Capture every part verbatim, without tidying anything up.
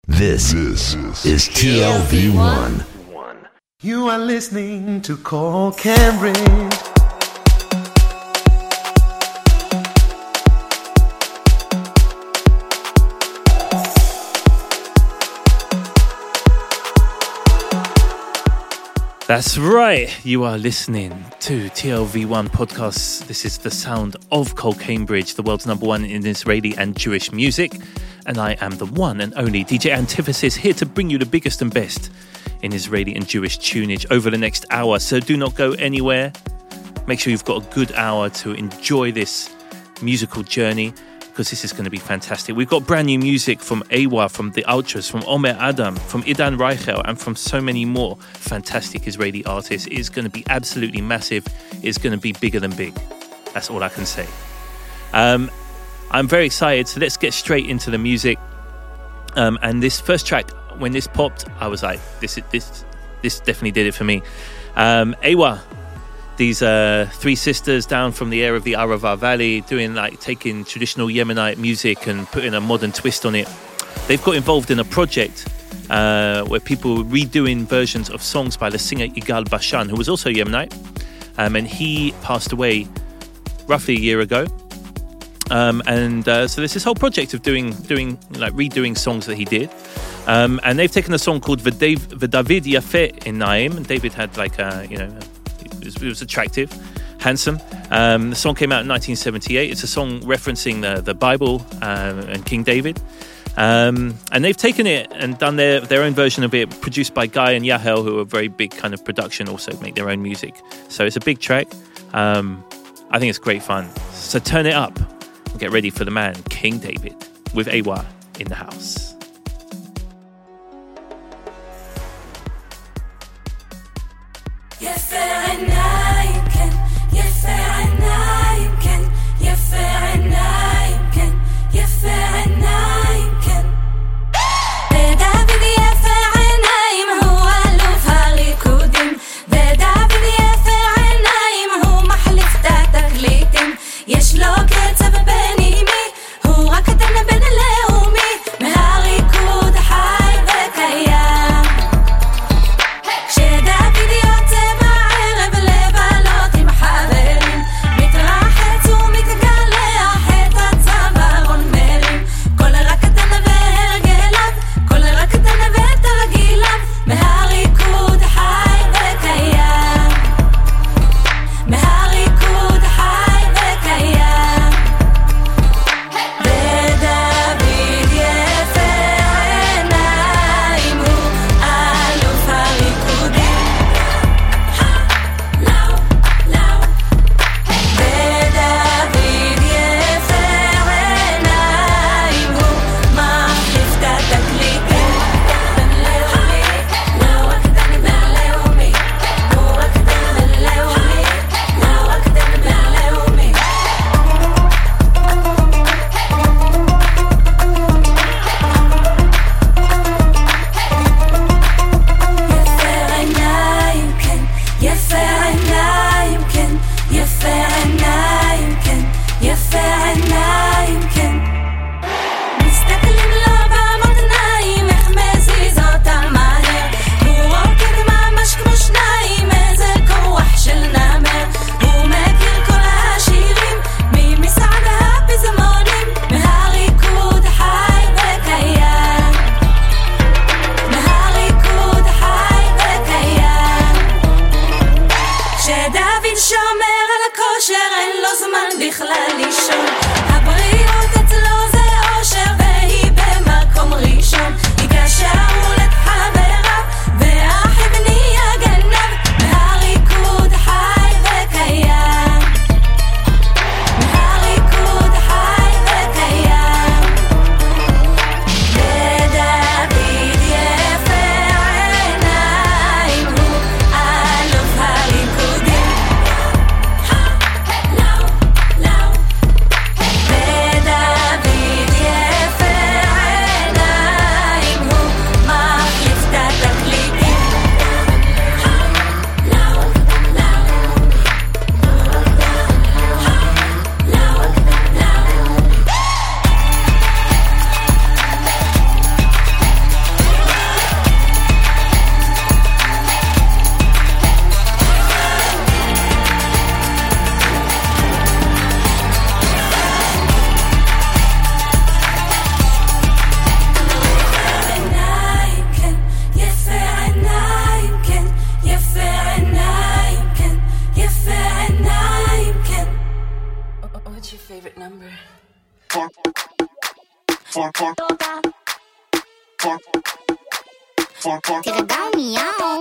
This, this is T L V one. You are listening to Call Cambridge. That's right, you are listening to T L V one podcast. This is the sound of Cole Cambridge, the world's number one in Israeli and Jewish music. And I am the one and only D J Antithesis, here to bring you the biggest and best in Israeli and Jewish tunage over the next hour. So do not go anywhere. Make sure you've got a good hour to enjoy this musical journey, because this is going to be fantastic. We've got brand new music from Ewa, from The Ultras, from Omer Adam, from Idan Reichel, and from so many more fantastic Israeli artists. It's going to be absolutely massive. It's going to be bigger than big. That's all I can say. Um, I'm very excited, so let's get straight into the music. Um, and this first track, when this popped, I was like, this this this definitely did it for me. Um, Ewa. These uh, three sisters down from the area of the Arava Valley, doing like taking traditional Yemenite music and putting a modern twist on it. They've got involved in a project uh, where people were redoing versions of songs by the singer Igal Bashan, who was also Yemenite, um, and he passed away roughly a year ago. Um, and uh, so there's this whole project of doing doing like redoing songs that he did. Um, and they've taken a song called V'David Yafeh in Naim, and David had like a, you know, It was, it was attractive, handsome. Um, the song came out in nineteen seventy-eight. It's a song referencing the, the Bible uh, and King David. Um, and they've taken it and done their, their own version of it, produced by Guy and Yahel, who are very big kind of production, also make their own music. So it's a big track. Um, I think it's great fun. So turn it up and get ready for the man, King David, with Ewa in the house. יש לו קצב בנימי, הוא רק אדם בן לאומי, מהריקוד החי וקיים. כשדוד יוצא בערב לבלות עם חברים, מתרחץ ומתגלח את הצווארון מרים, כל רקדן והרגליו, כל רקדן ותרגיליו, מהריקוד החי וקיים. מהריקוד החי וקיים. ודוד יפה עיניים, הוא אלוף הריקודים. לאו, לאו. ודוד יפה עיניים, הוא מחליף את התקליטים. בינלאומי, לא רקדן בינלאומי, הוא רקדן בינלאומי, לא רקדן בינלאומי. יפה עיניים, כן, יפה עיניים, כן, יפה עיניים, כן, יפה עיניים, כן. מסתכלים לו במותניים, איך מזיז אותם מהר, הוא רוקד ממש כמו שניים, איזה כוח של נמר, הוא מכיר כל השירים, ממשרד הפזמונים, מהריקוד החי וקיים. מהריקוד החי וקיים. כשדוד שומר על הכושר, אין לו זמן בכלל לישון, הבריאות אצלו זה אושר, והיא במקום ראשון, ייגש ההולד חבריו, והאחיו נהיה גנב, מהריקוד החי וקיים. מהריקוד החי וקיים. ודוד יפה עיניים, הוא אלוף הריקודים. לאו, לאו. תירגע מיהו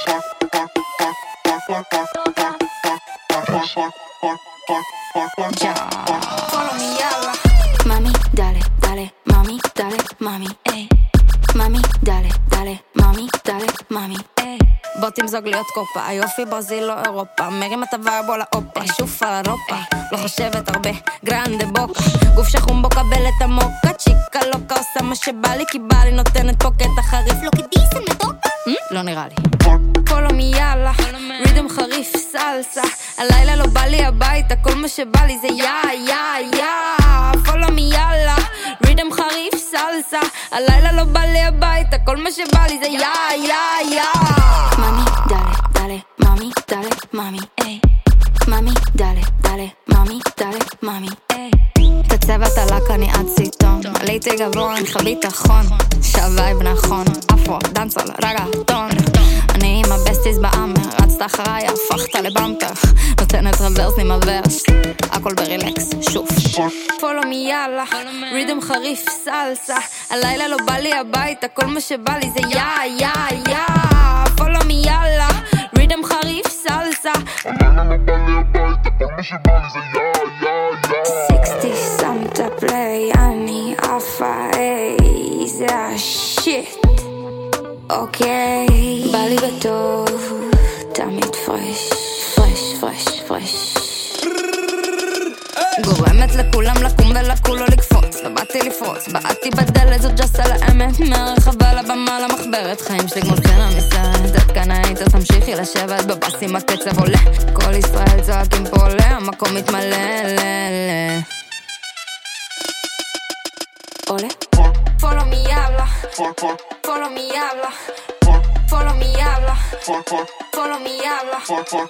Follow me, yalla Mami, dale, dale, mami, dale, mami, ey Mami, dale, dale, mami, dale, mami, ey בוא תמזוג להיות קופה, היופי ברזיל לא אירופה מרים את הוואר בוא לאופה, שוף על אירופה לא חושבת הרבה, גרנדה בוקה גוף שחום בו קבל את המוקה צ'יקה לוקה עושה מה שבא לי כי בא לי נותנת פה קטע חריף לא כדיסן מדוקה? לא נראה לי פולו מי יאללה, רידם חריף סלסה הלילה לא בא לי הביתה כל מה שבא לי זה יא יא יא פולו מי יאללה, רידם חריף סלסה הלילה לא בא לי הביתה כל מה שבא לי זה יא יא יא Mami, dale, dale, mami, dale, mami, ey Mami, dale, dale, mami, dale, mami, ey את הצוות הלק אני עד סיטון עליתי גבוה, אני חבית אחון שווייב נכון, אפרו, דנסול, רגעתון אני עם הבסטיס באמר רצת אחריי, הפכת לבמפר נותנת רוורס עם הוורס הכל ברילקס, שוף פולו מי יאללה, רידם חריף סלסה הלילה לא בא לי הביתה כל מה שבא לי זה יא יא יא פולו מי יאללה, רידם חריף סלסה הלילה לא בא לי הביתה כל מה שבא לי זה יא יא יא סיקסטי שמת פליי אני עפה איי זה השיט אוקיי בא לי בטוב תמיד פרש פרש פרש פרש גורמת לכולם לקום ולכולו לקפוץ לא באתי לפרוץ, באתי בדלת זאת ג'סה לאמת מהרחבה לבמה למחברת חיים שלי כמו סצנה מסרט את קנאית אז תמשיכי לשבת בבסים הקצב עולה כל ישראל צועקים פה עולה המקום מתמלא לה עולה Follow me yalla Follow me yalla Follow me yalla Follow me yalla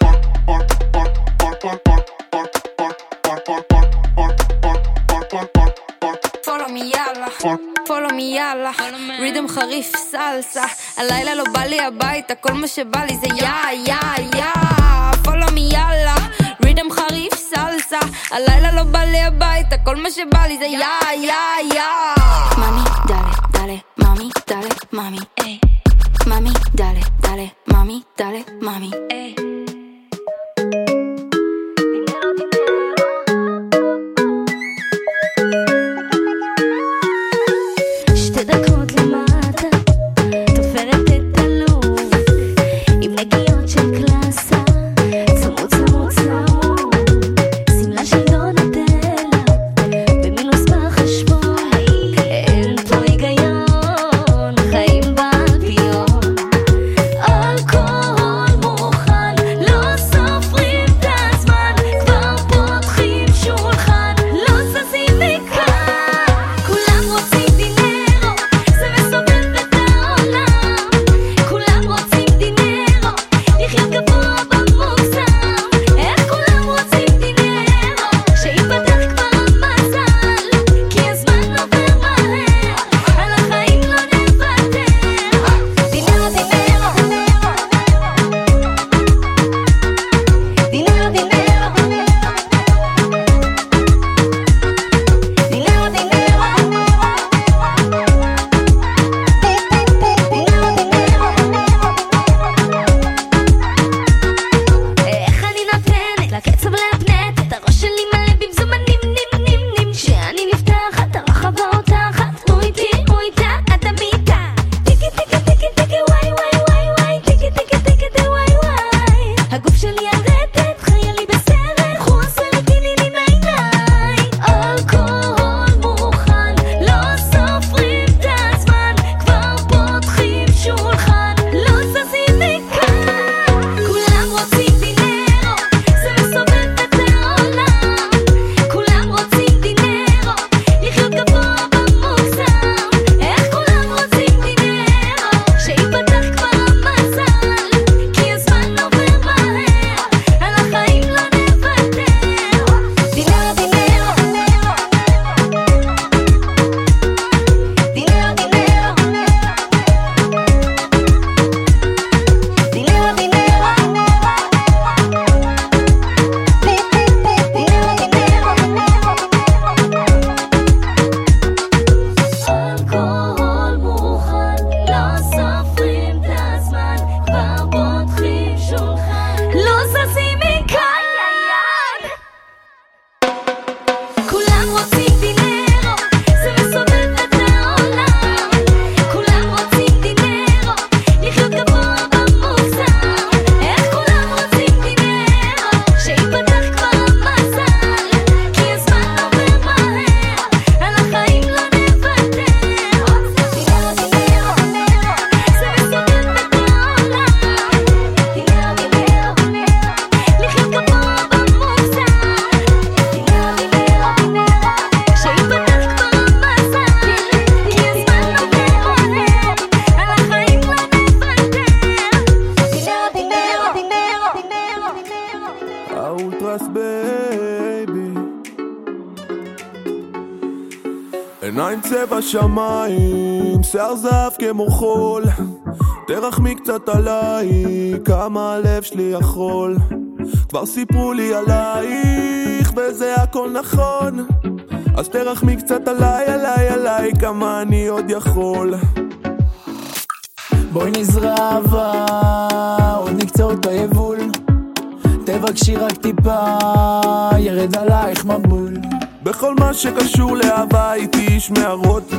Follow me yalla Follow me yalla רידם חריף סלסה הלילה לא בא לי הביתה כל מה שבא לי זה יא יא יא Follow me yalla רידם חריף סלסה הלילה לא בא לי הביתה כל מה שבא לי זה יא יא יא Mami, dale, dale, mami, dale, mami, ey Mami, dale, dale, mami, dale, mami, ey שתי דקות למטה תופרת את הלוב עם נגיעות של קלאסה צמוד צמוד צמוד סמלה של דונטלה במינוס בחשבון אין פה היגיון חיים באלפיון אלכוהול מוכן צבע שמיים, שיער זהב כמו חול, תרחמי קצת עליי, כמה הלב שלי יכול. כבר סיפרו לי עלייך וזה הכל נכון, אז תרחמי קצת עליי, עליי, עליי, כמה אני עוד יכול. בואי נזרע אהבה, עוד נקצות היבול, תבקשי רק טיפה, ירד עלייך מבול. בכל מה שקשור לאהבה הייתי איש מערות,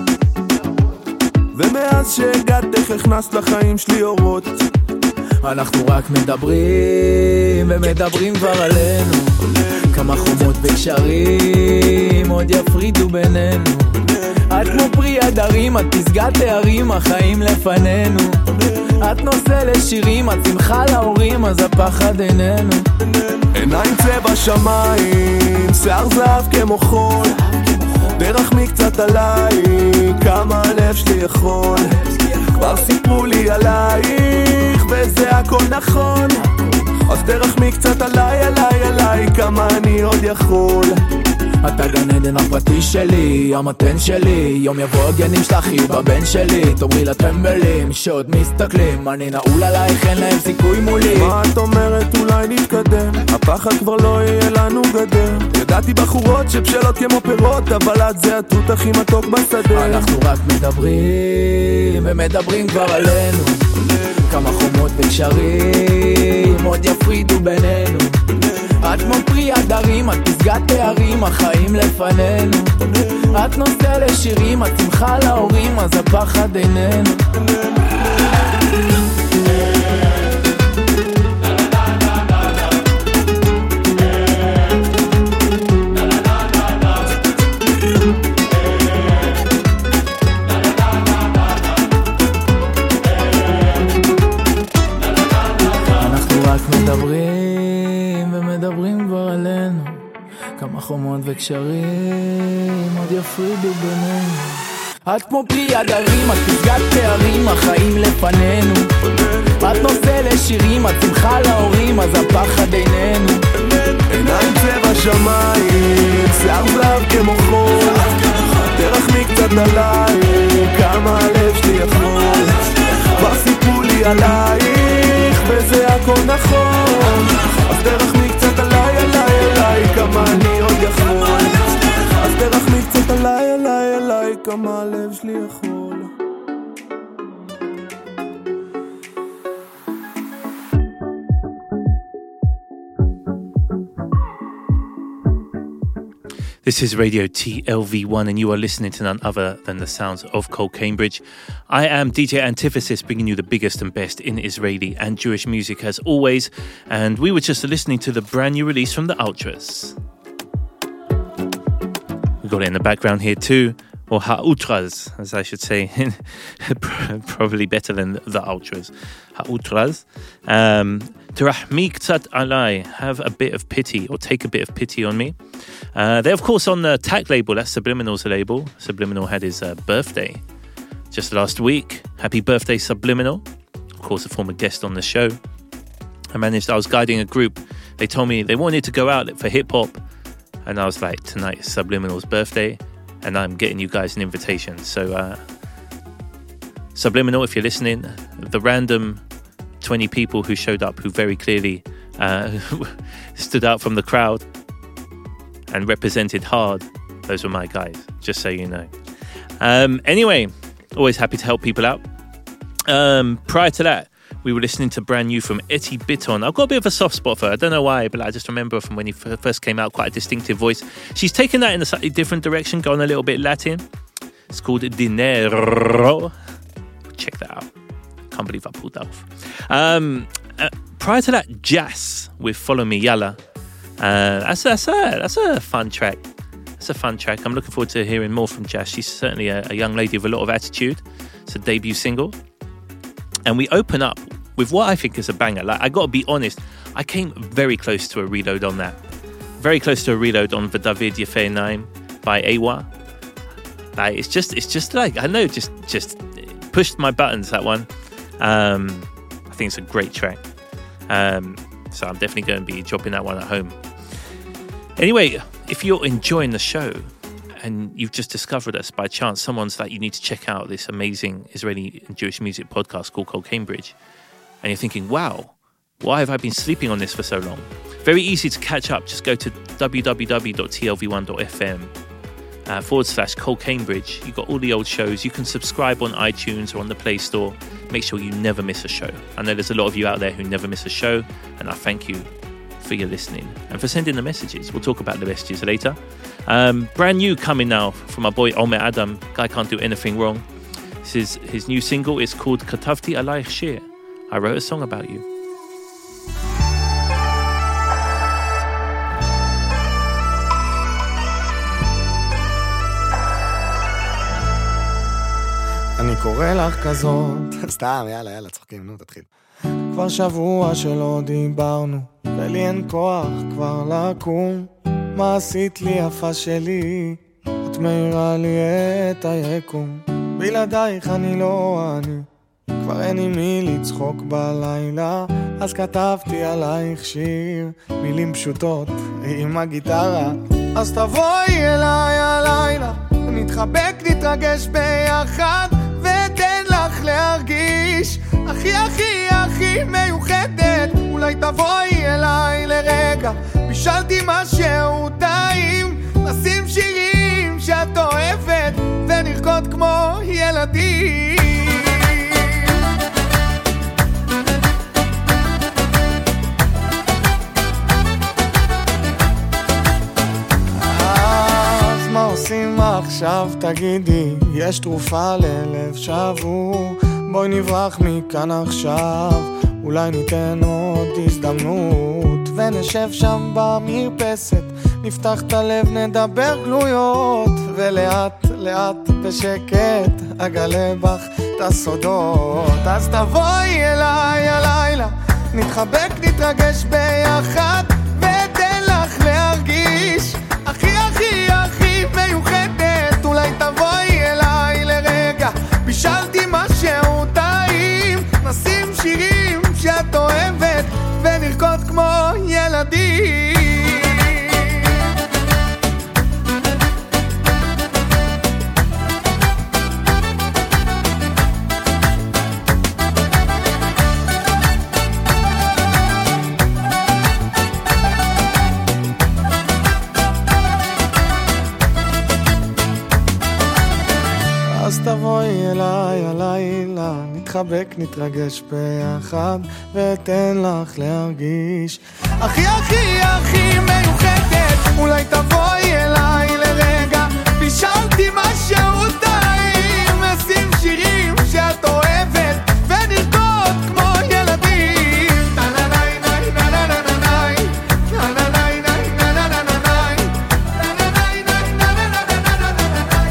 ומאז שהגעתך הכנסת לחיים שלי אורות. אנחנו רק מדברים, ומדברים כבר עלינו, כמה חומות וקשרים עוד יפרידו בינינו. את כמו פרי הדרים, את פסגת תארים, החיים לפנינו. את נושא לשירים, את שמחה להורים, אז הפחד איננו. עיניים צבע שמיים, שיער זהב כמו חול, תרחמי קצת עליי, כמה הלב שלי יכול. כבר סיפרו לי עלייך וזה הכל נכון, אז תרחמי קצת עליי, עליי, עליי, כמה אני עוד יכול. אתה גן עדן הפרטי שלי, המתן שלי, יום יבוא הגנים שלך יהיו בבן שלי. תאמרי לטמבלים שעוד מסתכלים, אני נעול עלייך, אין להם סיכוי מולי. מה את אומרת? אולי נתקדם, הפחד כבר לא יהיה לנו גדר. ידעתי בחורות שבשלות כמו פירות, אבל את זה התות הכי מתוק בשדה. אנחנו רק מדברים, ומדברים כבר עלינו, כמה חומות וקשרים עוד יפרידו בינינו. את כמו פרי הדרים, את פסגת תארים, החיים לפנינו. את נושא לשירים, את שמחה להורים, אז הפחד איננו. אנחנו רק מדברים, ומדברים כבר עלינו, כמה חומות וקשרים עוד יפרידו בינינו. את כמו פרי הדרים, את פסגת תארים, החיים לפנינו. את נושא לשירים, את שמחה להורים, אז הפחד איננו. עיניים צבע שמיים, שיער זהב כמו חול, תרחמי קצת עליי, כמה הלב שלי יכול. כבר סיפרו לי עלייך וזה הכל נכון, אז תרחמי קצת עליי, עליי, עליי, כמה אני עוד יכול. אז תרחמי קצת עליי, עליי, עליי, כמה הלב שלי יכול. This is Radio T L V one and you are listening to none other than the sounds of Cole Cambridge. I am D J Antithesis, bringing you the biggest and best in Israeli and Jewish music as always. And we were just listening to the brand new release from the Ultras. We got it in the background here too, or Ha-Ultras, as I should say. Probably better than the Ultras. Ha-Ultras. Um, Terahmi Ktsat Alai, have a bit of pity, or take a bit of pity on me. Uh, they're of course on the T A C label, that's Subliminal's label. Subliminal had his uh, birthday just last week. Happy birthday, Subliminal. Of course, a former guest on the show. I managed, I was guiding a group. They told me they wanted to go out for hip-hop. And I was like, tonight is Subliminal's birthday. And I'm getting you guys an invitation. So, uh, Subliminal, if you're listening, the random twenty people who showed up, who very clearly uh, stood out from the crowd and represented hard, those were my guys, just so you know. Um, anyway, always happy to help people out. Um, prior to that, we were listening to brand new from Eti Biton. I've got a bit of a soft spot for her. I don't know why, but I just remember from when he f- first came out, quite a distinctive voice. She's taken that in a slightly different direction, gone a little bit Latin. It's called Dinero. Check that out. Can't believe I pulled that off. Um, uh, prior to that, Jazz with Follow Me Yalla. Uh, that's, that's, a, that's a fun track. That's a fun track. I'm looking forward to hearing more from Jazz. She's certainly a, a young lady with a lot of attitude. It's a debut single. And we open up with what I think is a banger. Like, I got to be honest, I came very close to a reload on that. Very close to a reload on V'David Yefei Naim by Awa. Like, it's just, it's just like, I know, just, just pushed my buttons, that one. Um, I think it's a great track. Um, so I'm definitely going to be dropping that one at home. Anyway, if you're enjoying the show and you've just discovered us by chance, someone's like, you need to check out this amazing Israeli and Jewish music podcast called Cold Cambridge, and you're thinking, wow, why have I been sleeping on this for so long? Very easy to catch up. Just go to w w w dot t l v one dot f m uh, forward slash Cold Cambridge. You've got all the old shows. You can subscribe on iTunes or on the Play Store. Make sure you never miss a show. I know there's a lot of you out there who never miss a show, and I thank you for your listening and for sending the messages. We'll talk about the messages later. Um, brand new coming now from my boy Omer Adam. Guy can't do anything wrong. This is his new single. It's called Katavti Alayich Shir. I wrote a song about you. אני קורא לך כזאת, סתם, יאללה, יאללה, צוחקים, נו, תתחיל. כבר שבוע שלא דיברנו, ולי אין כוח כבר לקום. מה עשית לי יפה שלי? את מאירה לי את היקום. בלעדייך אני לא אני, כבר אין עם מי לצחוק בלילה. אז כתבתי עלייך שיר, מילים פשוטות עם הגיטרה. אז תבואי אליי הלילה, נתחבק, נתרגש ביחד, ותן לך להרגיש הכי הכי הכי מיוחדת. אולי תבואי אליי לרגע, בישלתי משהו טעים, נשים שירים שאת אוהבת, ונרקוד כמו ילדים. אז מה עושים עכשיו תגידי? יש תרופה ללב שבור, בואי נברח מכאן עכשיו, אולי ניתן עוד הזדמנות, ונשב שם במרפסת, נפתח את הלב, נדבר גלויות, ולאט לאט בשקט אגלה בך את הסודות. אז תבואי אליי הלילה, נתחבק, נתרגש ביחד, ותן לך להרגיש הכי הכי הכי מיוחדת. אולי תבואי אליי לרגע, בישלתי משהו טעים, נשים שירים שאת אוהבת, ונרקוד כמו ילדים. אז תבואי אליי הלילה, נתחבק, נתרגש ביחד, ותן לך להרגיש הכי הכי הכי מיוחדת. אולי תבואי אליי לרגע, בישלתי משהו טעים, נשים שירים שאת אוהבת, ונרקוד כמו ילדים. טה-נה-ניי, ניי, נה-נה-נה-ניי, טה-נה-ניי, ניי, נה-נה-נה-ניי, טה-נה-ניי, ניי, נה-נה-נה-ניי.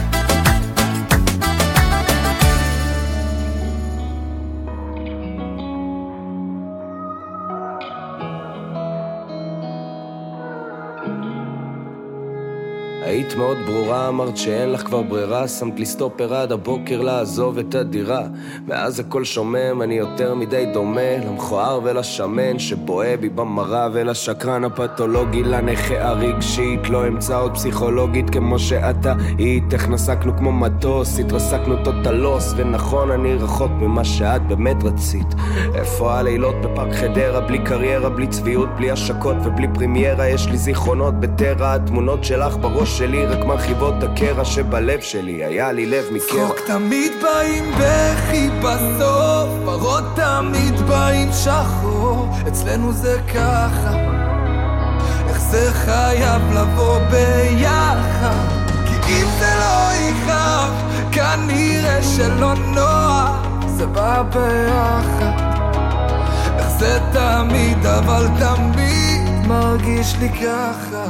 היית מאוד ברורה, אמרת שאין לך כבר ברירה, שמת לי סטופר עד הבוקר לעזוב את הדירה, ואז הכל שומם, אני יותר מדי דומה למכוער ולשמן שבועה בי במראה, ולשקרן הפתולוגי, לנכה הרגשית, לא אמצא עוד פסיכולוגית כמו שאתה היית. איך נסקנו כמו מטוס, התרסקנו טוטלוס, ונכון אני רחוק ממה שאת באמת רצית. איפה הלילות בפארק חדרה, בלי קריירה, בלי צביעות, בלי השקות ובלי פרימיירה, יש לי זיכרונות בטרה, התמונות שלך בראש שלי רק מרחיבות הקרע שבלב שלי, היה לי לב מקרע. צחוק תמיד באים בכי בסוף, פרות תמיד באים שחור, אצלנו זה ככה, איך זה חייב לבוא ביחד, כי אם זה לא יכאב, כנראה שלא נוח, זה בא ביחד, איך זה תמיד אבל תמיד מרגיש לי ככה.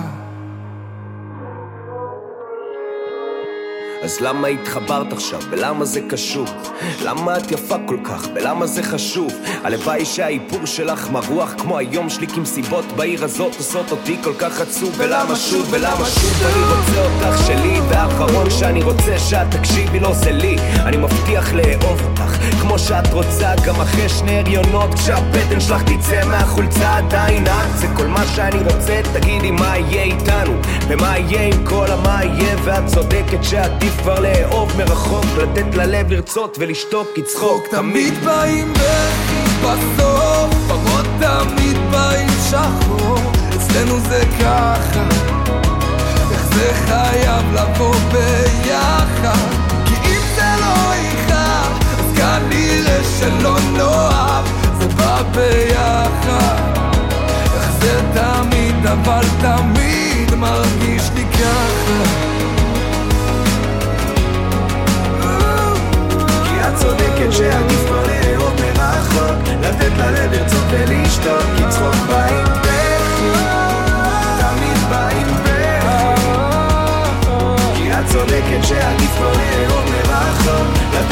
אז למה התחברת עכשיו? ולמה זה קשור? למה את יפה כל כך? ולמה זה חשוב? הלוואי שהאיפור שלך מרוח כמו היום שלי, כמסיבות בעיר הזאת עושות אותי כל כך עצוב. ולמה שוב? ולמה שוב? אני רוצה אותך שלי, והאחרון שאני רוצה שאת תקשיבי לו זה לי. אני מבטיח לאהוב אותך כמו שאת רוצה, גם אחרי שני הריונות, כשהבטן שלך תצא מהחולצה עדיין את, זה כל מה שאני רוצה, תגידי מה יהיה איתנו ומה יהיה עם כל המה יהיה, ואת צודקת שעדיף כבר לאהוב מרחוק, לתת ללב לרצות ולשתוק כי צחוק תמיד באים בכי בסוף, פרות תמיד באים שחור, אצלנו זה ככה, איך זה חייב לבוא ביחד, כי אם זה לא יכאב אז כנראה שלא נאהב, זה בא ביחד, איך זה תמיד אבל תמיד מרגיש לי ככה, כי את צודקת שעדיף כבר לאהוב מרחוק, לתת ללב לרצות ולשתוק, כי צחוק באים בכי, תמיד באים בכי, כי את צודקת שעדיף כבר לאהוב מרחוק,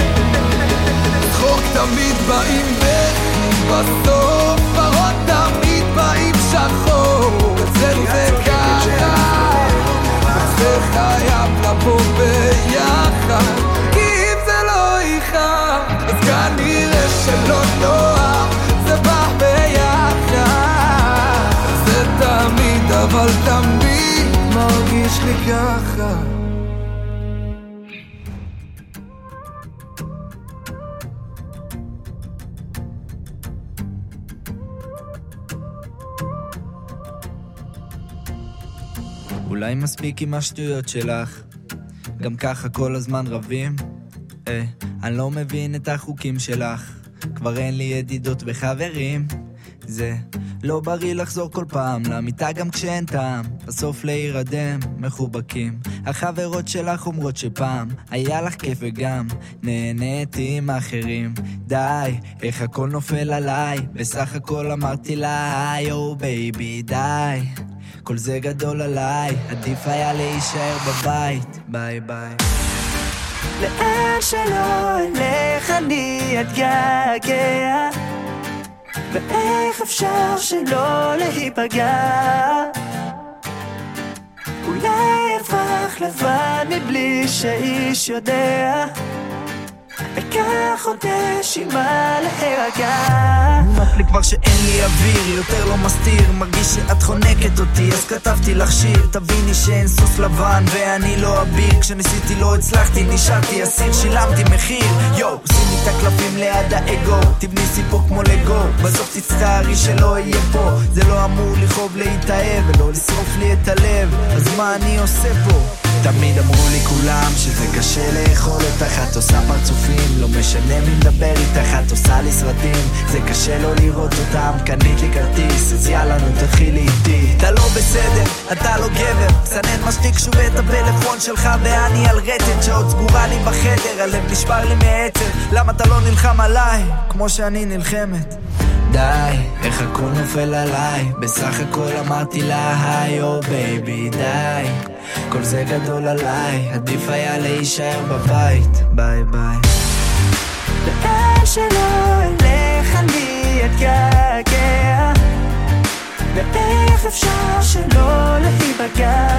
צחוק תמיד באים בכי בסוף, פרות תמיד באים שחור, אצלנו זה ככה, זה חייב לבוא ביחד, כי אם זה לא יכאב אז כנראה שלא נאהב, זה בא ביחד, זה תמיד אבל תמיד מרגיש לי ככה. אולי מספיק עם השטויות שלך, גם ככה כל הזמן רבים, אה, אני לא מבין את החוקים שלך, כבר אין לי ידידות וחברים, זה לא בריא לחזור כל פעם למיטה גם כשאין טעם, בסוף להירדם מחובקים, החברות שלך אומרות שפעם היה לך כיף וגם נהניתי עם האחרים, די, איך הכל נופל עליי, בסך הכל אמרתי לה יו בייבי די, כל זה גדול עליי, עדיף היה להישאר בבית, ביי ביי. לאן שלא אלך אני אתגעגע, ואיך אפשר שלא להיפגע, אולי אברך לבד מבלי שאיש יודע, וכך עוד נשימה להירגע. נוח לי כבר שאין לי אוויר, יותר לא מסתיר, מרגיש שאת חונקת אותי, אז כתבתי לך שיר, תביני שאין סוס לבן ואני לא אביר, כשניסיתי לא הצלחתי, נשארתי אסיר, שילמתי מחיר, יו, שימי את הקלפים ליד האגו, תבני סיפור כמו לגו, בסוף תצטערי שלא יהיה פה, זה לא אמור לכאוב להתאהב ולא לשרוף לי את הלב, אז מה אני עושה פה? תמיד אמרו לי כולם שזה קשה לאכול אותך, את עושה פרצופים, לא משנה מי מדבר איתך, את עושה לי סרטים, זה קשה לא לראות אותם, קנית לי כרטיס, אז יאללה נו תתחילי איתי. אתה לא בסדר, אתה לא גבר, סנן משתיק שוב את הפלאפון שלך ואני על רטט שעוד סגורה לי בחדר, הלב נשבר לי מעצר, למה אתה לא נלחם עליי כמו שאני נלחמת? די, איך הכל נופל עליי, בסך הכל אמרתי לה יו בייבי די, כל זה גדול עליי, עדיף היה להישאר בבית, ביי ביי. לאן שלא אלך אני אתגעגע, ואיך אפשר שלא להיפגע,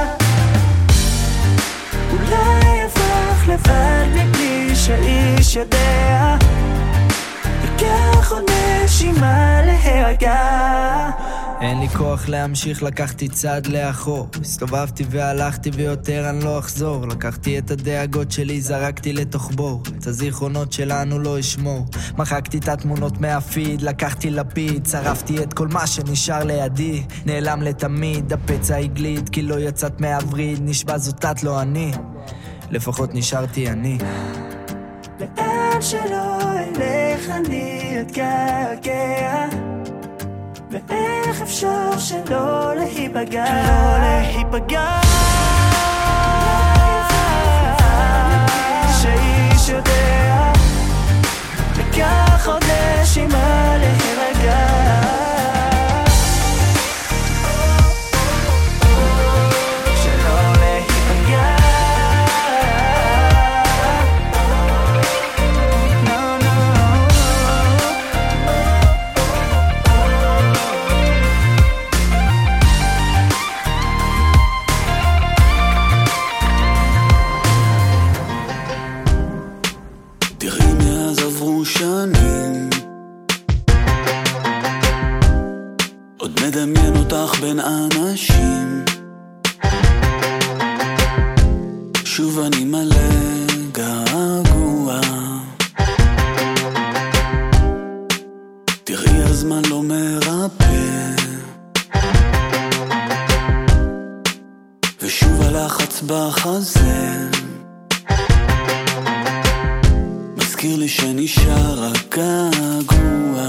אולי אברך לבד מבלי שאיש יודע, וכך עוד נשימה להירגע. אין לי כוח להמשיך, לקחתי צעד לאחור, הסתובבתי והלכתי ויותר אני לא אחזור, לקחתי את הדאגות שלי, זרקתי לתוך בור, את הזיכרונות שלנו לא אשמור, מחקתי את התמונות מהפיד, לקחתי לפיד, צרפתי את כל מה שנשאר לידי, נעלם לתמיד, הפצע הגליד, כי לא יצאת מהווריד, נשבע זאת את לא אני, לפחות נשארתי אני. לאן שלא אלך אני אתגעגע, ואיך אפשר שלא להיפגע, לא להיפגע, שאיש יודע, וכך עוד נשימה להירגע. שנים עוד מדמיין אותך בין אנשים שוב אני מלא געגוע תראי הזמן לא מרפא ושוב הלחץ בחזה מזכיר לי שנשאר הגעגוע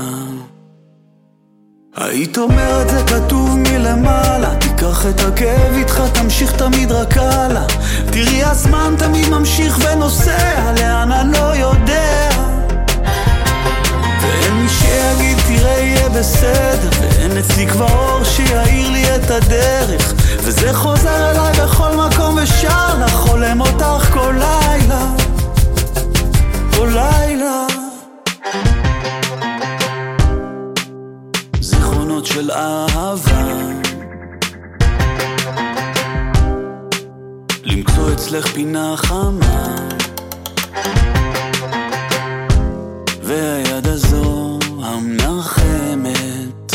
היית אומרת זה כתוב מלמעלה תיקח את הכאב איתך תמשיך תמיד רק הלאה תראי הזמן תמיד ממשיך ונוסע לאן אני לא יודע ואין מי שיגיד תראה יהיה בסדר ואין אצלי כבר אור שיעיר לי את הדרך וזה חוזר אליי בכל מקום ושר לך חולם אותך כל לילה כל לילה זיכרונות של אהבה למצוא אצלך פינה חמה והיד הזו המנחמת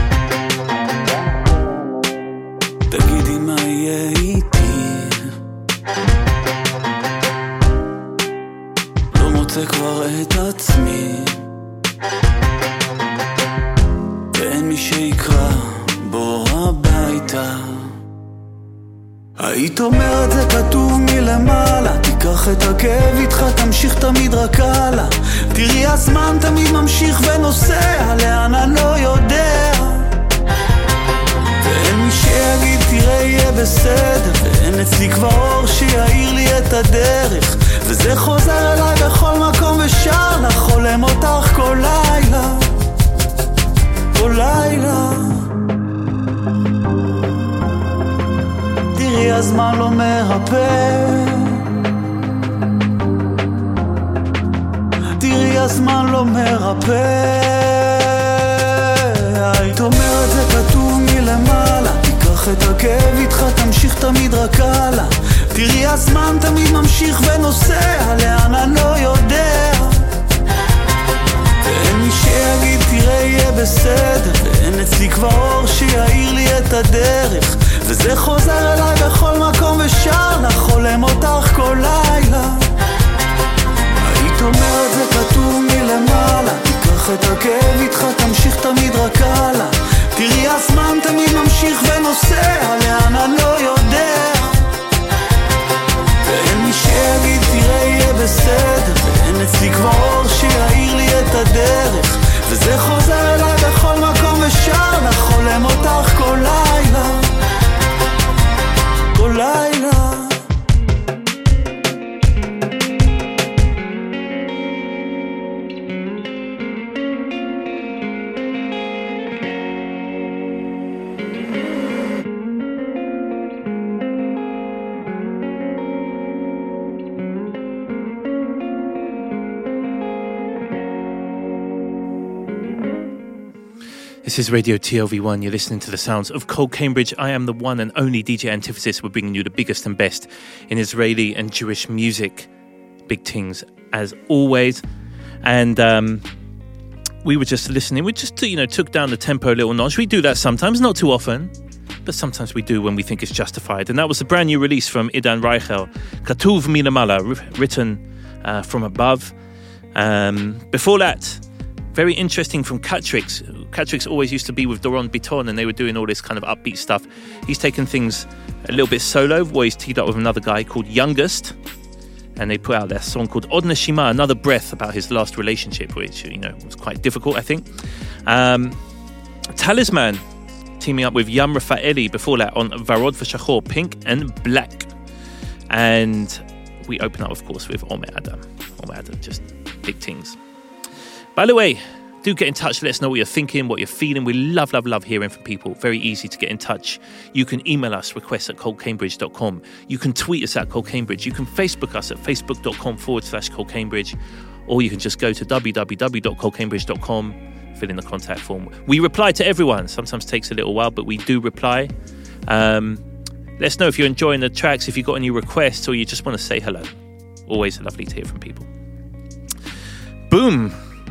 תגידי מה יהיה איתי לא מוצא כבר את עצמי ואין מי שיקרא בוא הביתה היית אומרת זה כתוב מלמעלה תיקח את הכאב איתך תמשיך תמיד רק הלאה תראי הזמן תמיד ממשיך ונוסע לאן אני לא יודע ואין מי שיגיד תראה יהיה בסדר ואין אצלי כבר אור שיעיר לי את הדרך וזה חוזר אליי בכל מקום ושר לך חולם אותך כל לילה כל לילה תראי הזמן לא מרפא תראי הזמן לא מרפא היית אומרת זה כתוב מלמעלה תיקח את הכאב איתך תמשיך תמיד רק הלאה תראי הזמן תמיד ממשיך ונוסע לאן אני לא יודע ואין מי שיגיד תראה יהיה בסדר ואין אצלי כבר אור שיעיר לי את הדרך וזה חוזר אליי בכל מקום ושר לך חולם אותך כל לילה היית אומרת זה כתוב מלמעלה תיקח את הכאב איתך תמשיך תמיד רק הלאה תראי הזמן תמיד ממשיך ונוסע לאן אני לא יודע ואין מי שיגיד תראה יהיה בסדר ואין אצלי כבר אור שיעיר לי את הדרך וזה חוזר אליי בכל מקום ושר לך חולם אותך כל לילה כל לילה This is Radio T L V one. You're listening to the sounds of Cold Cambridge. I am the one and only D J Antithesis. We're bringing you the biggest and best in Israeli and Jewish music. Big things, as always. And um, we were just listening. We just, you know, took down the tempo a little notch. We do that sometimes, not too often, but sometimes we do when we think it's justified. And that was a brand new release from Idan Reichel, Katuv Milamala, written uh, from above. Um, before that, very interesting from Catrix. Catrix always used to be with Doron Biton and they were doing all this kind of upbeat stuff. He's taken things a little bit solo, where he's teamed up with another guy called Youngest, and they put out their song called Od Neshima, Another Breath, about his last relationship, which, you know, was quite difficult, I think. Um, Talisman teaming up with Yam Rafaeli before that on Varod V'Shachor, Pink and Black. And we open up, of course, with Omer Adam. Omer Adam, just big things. By the way, do get in touch. Let us know what you're thinking, what you're feeling. We love, love, love hearing from people. Very easy to get in touch. You can email us, requests at cold cambridge dot com. You can tweet us at Cold Cambridge. You can Facebook us at facebook.com forward slash Cold Cambridge. Or you can just go to w w w dot cold cambridge dot com, fill in the contact form. We reply to everyone. Sometimes takes a little while, but we do reply. Um, let us know if you're enjoying the tracks, if you've got any requests, or you just want to say hello. Always lovely to hear from people. Boom.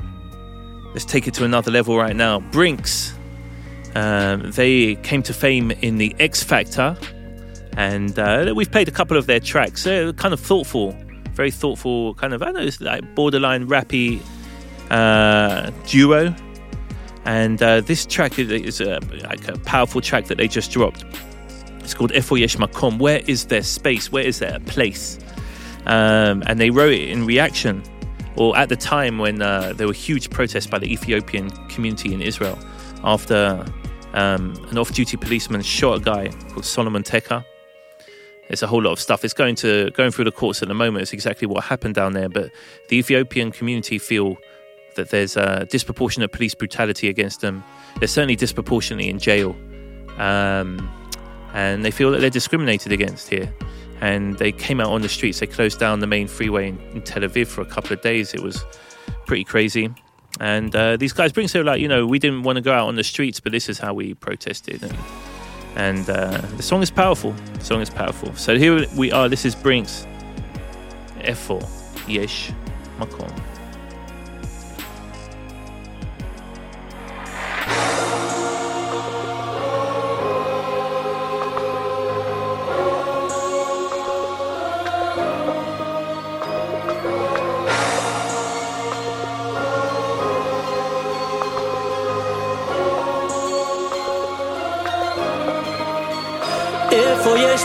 let's take it to another level right now. Brinks. Um, they came to fame in the X Factor, and uh, we've played a couple of their tracks. They're kind of thoughtful, very thoughtful, kind of, I don't know, it's like borderline rappy uh, duo. And uh, this track is, is a, like a powerful track that they just dropped. It's called Efo Yesh Makom. Where is their space? Where is there a place? Um, and they wrote it in reaction, or at the time when uh, there were huge protests by the Ethiopian community in Israel after um, an off-duty policeman shot a guy called Solomon Teka. There's a whole lot of stuff. It's going to going through the courts at the moment. It's exactly what happened down there. But the Ethiopian community feel that there's uh, disproportionate police brutality against them. They're certainly disproportionately in jail. Um, and they feel that they're discriminated against here. And they came out on the streets. They closed down the main freeway in, in Tel Aviv for a couple of days. It was pretty crazy. And uh, these guys bring so like, you know, we didn't want to go out on the streets, but this is how we protested. And, and uh, the song is powerful. The song is powerful. So here we are. This is Brinks. Efo Yesh Makom. איפה יש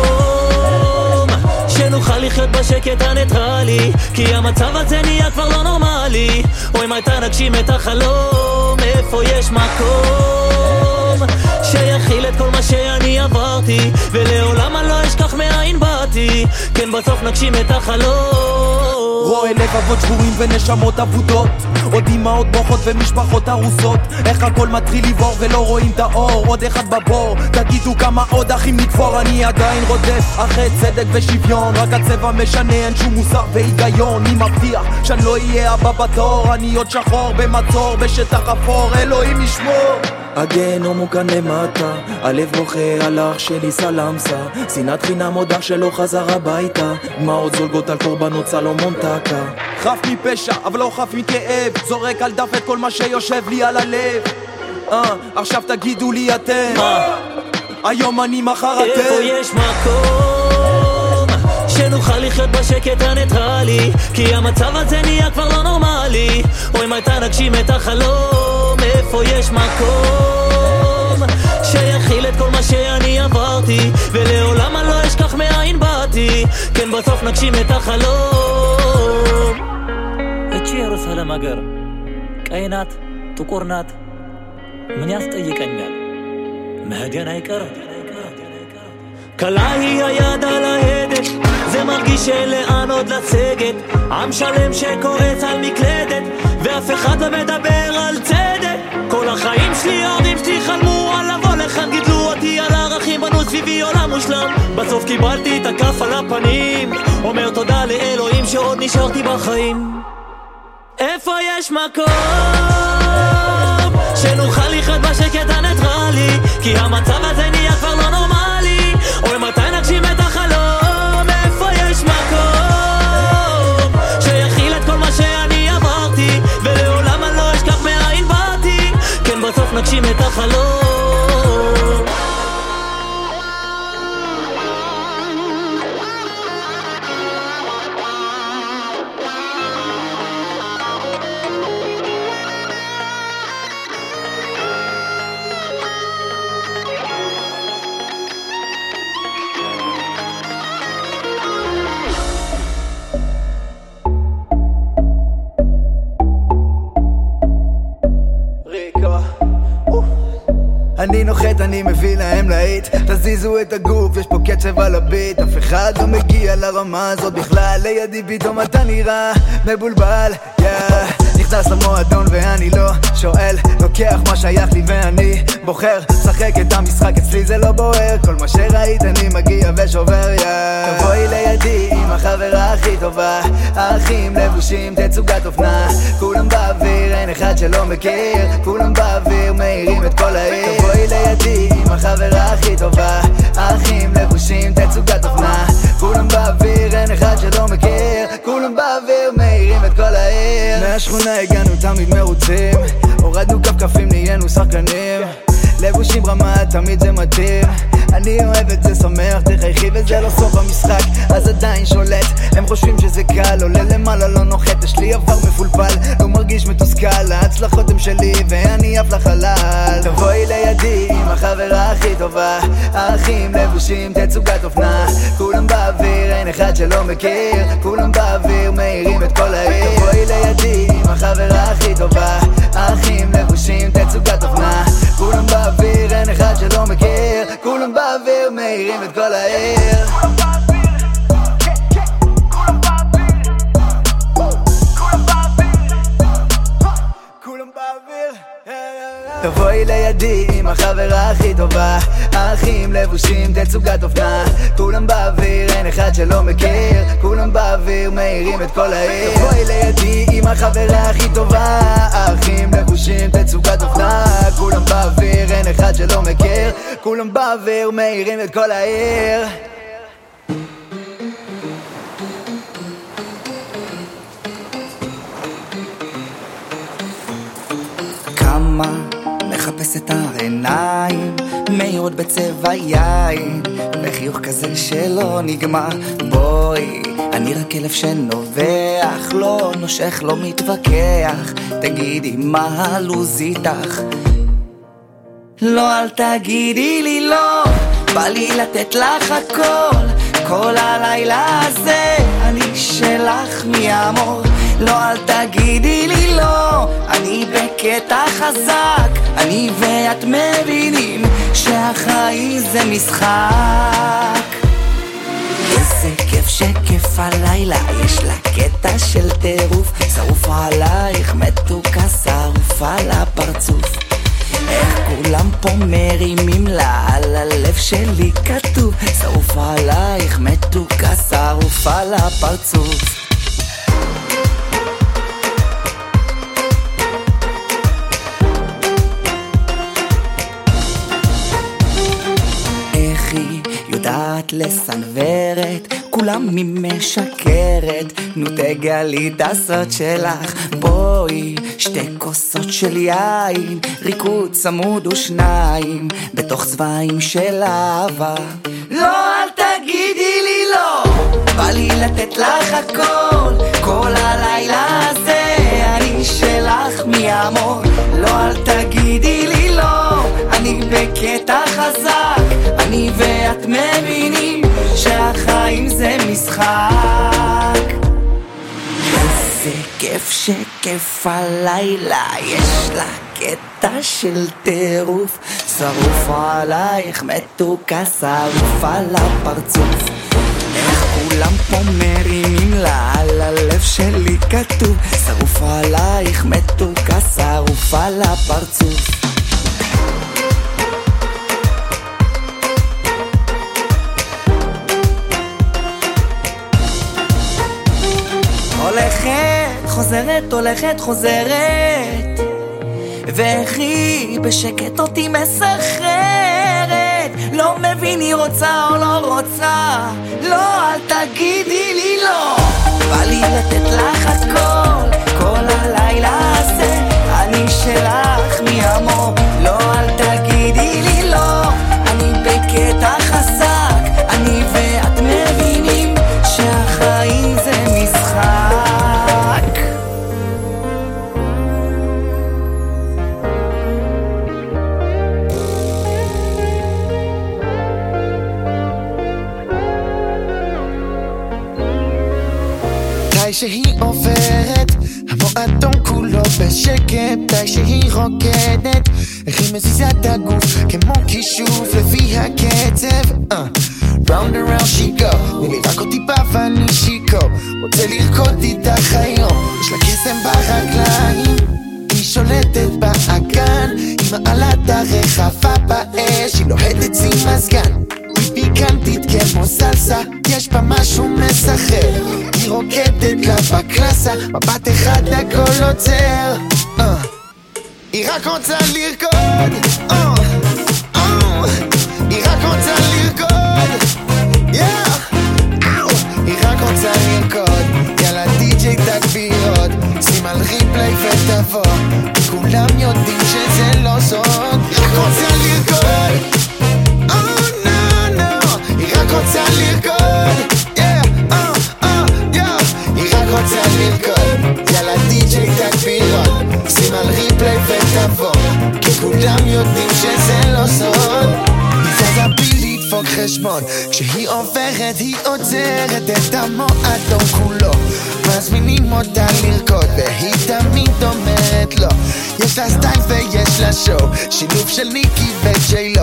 מקום שנוכל לחיות בשקט הניטרלי, כי המצב הזה נהיה כבר לא נורמלי. או אם הייתה נגשים את החלום, איפה יש מקום שיכיל את כל מה שאני עברתי, ולעולם אני לא אשכח מאין באתי. כן, בסוף נגשים את החלום. רואה לבבות שבורים ונשמות אבודות, עוד אמהות בוכות ומשפחות הרוסות. איך הכל מתחיל לבור ולא רואים את האור, עוד אחד בבור. תגידו כמה עוד אחים נתפור, אני עדיין רודף אחרי צדק ושוויון. רק הצבע משנה, אין שום מוסר והיגיון. אני מבטיח שאני לא אהיה הבא בתור, אני עוד שחור במצור בשטח אפור, אלוהים ישמור. הגיהנום הוא כאן למטה, הלב בוחר על אח שלי סלמסה, שנאת חינם עוד אח שלא חזר הביתה, דמעות זולגות על קורבנות סלומון טקה. חף מפשע אבל לא חף מכאב, זורק על דף את כל מה שיושב לי על הלב. אה, עכשיו תגידו לי אתם, היום אני מחר אתם. איפה יש מקום שנוכל לחיות בשקט הניטרלי, כי המצב הזה נהיה כבר לא נורמלי. או אם הייתה נגשים את החלום, איפה יש מקום שיכיל את כל מה שאני עברתי, ולעולם אני לא אשכח מאין באתי. כן, בסוף נגשים את החלום. እቺ የሩሳሌም ሀገር ቀይ ናት ጥቁር ናት፣ ምን ያስጠይቀኛል? መሄዴን አይቀርም። קלה היא היד על ההדק, זה מרגיש שלאן עוד לצגת. עם שלם שקורץ על מקלדת, ואף אחד לא מדבר על צדק. כל החיים שלי ההורים שלי חלמו על לבוא לכאן, גידלו אותי על ערכים, בנו סביבי עולם מושלם. בסוף קיבלתי את הכף על הפנים, אומר תודה לאלוהים שעוד נשארתי בחיים. איפה יש מקום שנוכל לחיות בשקט הניטרלי, כי המצב הזה נהיה כבר לא נורמלי. או מתי נגשים את החלום, איפה יש מקום שיכיל את כל מה שאני עברתי, ולעולם אני לא אשכח מאין באתי. כן, בסוף נגשים את החלום. אני נוחת, אני מביא להם להיט, תזיזו את הגוף, יש פה קצב על הביט. אף אחד לא מגיע לרמה הזאת בכלל, לידי פתאום אתה נראה מבולבל, yeah. נכנס למועדון ואני לא שואל, לוקח מה שייך לי ואני בוחר, שחק את המשחק, אצלי זה לא בוער, כל מה שראית אני מגיע ושובר, yeah. תבואי לידי עם החברה הכי טובה, האחים לבושים תצוגת אופנה, כולם באוויר, אין אחד שלא מכיר, כולם באוויר מאירים את כל העיר. תבואי לידי עם החברה הכי טובה, האחים לבושים תצוגת אופנה, כולם באוויר, אין אחד שלא מכיר, כולם באוויר מאירים מאירים את כל העיר. מהשכונה הגענו תמיד מרוצים, הורדנו כפכפים נהיינו שחקנים, לבושים רמה תמיד זה מתאים, אני אוהב את זה שמח תחייכי וזה לא סוף המשחק אז עדיין שולט, הם חושבים שזה קל עולה למעלה לא נוחת, יש לי עבר מפולפל לא מרגיש מתוסכל, ההצלחות הם שלי ואני עף לחלל. תבואי לידי עם החברה הכי טובה, האחים לבושים תצוגת אופנה, כולם באוויר אין אחד שלא מכיר, כולם באוויר מאירים את כל העיר. תבואי לידי עם החברה הכי טובה, האחים לבושים תצוגת אופנה, כולם באוויר אין אחד שלא מכיר, כולם באוויר מאירים את כל העיר. תבואי לידי עם החברה הכי טובה, האחים לבושים תצוגת אופנה, כולם באוויר אין אחד שלא מכיר, כולם באוויר מאירים את כל העיר. תבואי לידי עם החברה הכי טובה, האחים לבושים תצוגת אופנה, כולם באוויר אין אחד שלא מכיר, כולם באוויר מאירים את כל העיר. כמה מחפש את העיניים מהירות בצבע יין וחיוך כזה שלא נגמר, בואי אני רק כלב שנובח לא נושך לא מתווכח, תגידי מה הלוז איתך, לא אל תגידי לי לא, בא לי לתת לך הכל, כל הלילה הזה אני שלך מי אמור, לא אל תגידי לי לא, אני בקטע חזק, אני ואת מבינים שהחיים זה משחק. איזה כיף שכיף הלילה, יש לה קטע של טירוף, שרוף עלייך מתוקה, שרוף על הפרצוף, איך כולם פה מרימים לה, על הלב שלי כתוב, שרוף עלייך מתוקה, שרוף על הפרצוף. יודעת לסנוורת, כולם מי משקרת, נו תגלי את הסוד שלך, בואי שתי כוסות של יין, ריקוד צמוד ושניים, בתוך צבעים של אהבה, לא אל תגידי לי לא, בא לי לתת לך הכל, כל הלילה הזה אני שלך מי אמור, לא אל תגידי לי לא, אני בקטע חזק, אני ואת מבינים שהחיים זה משחק. איזה כיף שכיף הלילה, יש לה קטע של טירוף, שרוף עלייך מתוקה, שרוף על הפרצוף, איך כולם פה מרימים לה, על הלב שלי כתוב, שרוף עלייך מתוקה, שרוף על הפרצוף. הולכת, חוזרת, הולכת, חוזרת, ואיך היא בשקט אותי מסחררת, לא מבין היא רוצה או לא רוצה, לא, אל תגידי לי לא, בא לי לתת לך הכל, כל הלילה הזה, אני שלך מי אמור, לא, אל תגידי לי לא, אני בקטע חזק, אני ואת מבינים שהחיים זה משחק. די שהיא עוברת, המועדון כולו בשקט, די שהיא רוקדת, איך היא מזיזה את הגוף כמו כישוף לפי הקצב, round and round she go, תני לי רק עוד טיפה ואני שיקו, רוצה לרקוד איתך היום, יש לה קסם ברגליים, היא שולטת באגן, היא מעלה את הרחבה באש, היא לוהדת עם מזגן, היא פיקנטית כמו סלסה, יש בה משהו מסחרר, היא רוקדת לה בקלאסה, מבט אחד הכל עוצר, uh. היא רק רוצה לרקוד, uh. uh. היא רק רוצה לרקוד, yeah. uh. היא רק רוצה לרקוד, יאללה די-ג'יי תגביר ותבוא, כולם יודעים שזה לא סוד, רק רוצה לרקוד, oh no no, היא רק רוצה לרקוד, yeah, oh oh yeah, היא רק רוצה לרקוד, יאללה די-ג'יי תגבירות, שים על ריפלי ותבוא, כי כולם יודעים שזה לא סוד, היא זזה בלי לדפוק חשבון, כשהיא עוברת היא עוצרת את המועדון כולו, מזמינים אותה לרקוד והיא תמיד אומרת לו, יש לה סטייל ויש לה שואו, שילוב של ניקי וג'יילו,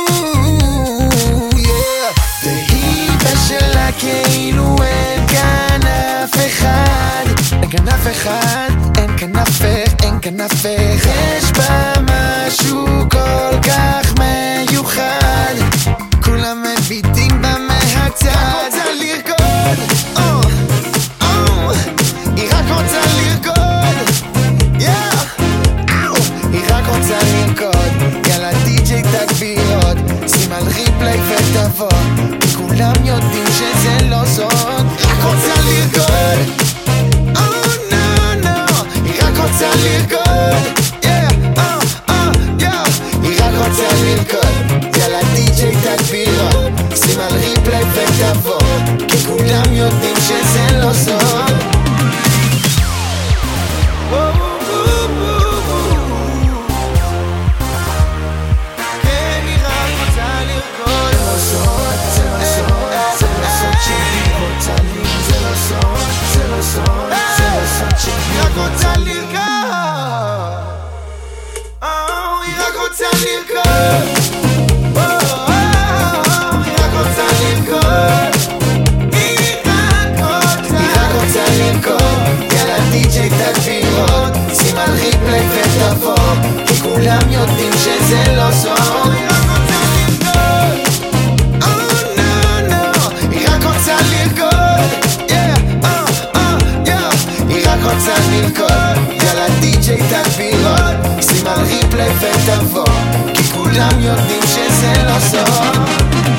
והיא בשלה כאילו אין כאן אף אחד, אין כאן אף אחד, אין כאן אף אחד, אין כאן אף אחד, יש בה משהו כל כך מיוחד, כולם מביטים בה מהצד, רק רוצה לרקוד, oh, oh, היא רק רוצה לרקוד, yeah, oh, היא רק רוצה לרקוד, יאללה די-ג'יי תגבירות, שים על ריפלי ותבוא, כולם יודעים שזה לא סוד, רק רוצה לרקוד, oh no no, היא רק רוצה לרקוד, yeah, oh oh yeah, היא רק רוצה לרקוד, יאללה די-ג'יי תגבירות, שים על ריפלי ותבוא, כי כולם יודעים שזה לא סוד. כן, היא רק רוצה לרקוד, זה לא סוד, זה לא סוד, זה לא סוד שהיא רוצה לי, זה לא סוד, זה לא סוד, זה לא סוד שהיא רק רוצה לרקוד, היא רק רוצה לרקוד, היא רק רוצה לרקוד, היא רק רוצה לרקוד, יאללה די-ג'יי תגבירות, שים על ריפלי ותבוא, כי כולם יודעים שזה לא סוד, היא רק רוצה לרקוד, oh no no, היא רק רוצה לרקוד, yeah, oh oh yeah, היא רק רוצה לרקוד, יאללה די-ג'יי תגבירות, שים על ריפלי ותבוא, כי כולם יודעים שזה לא סוד.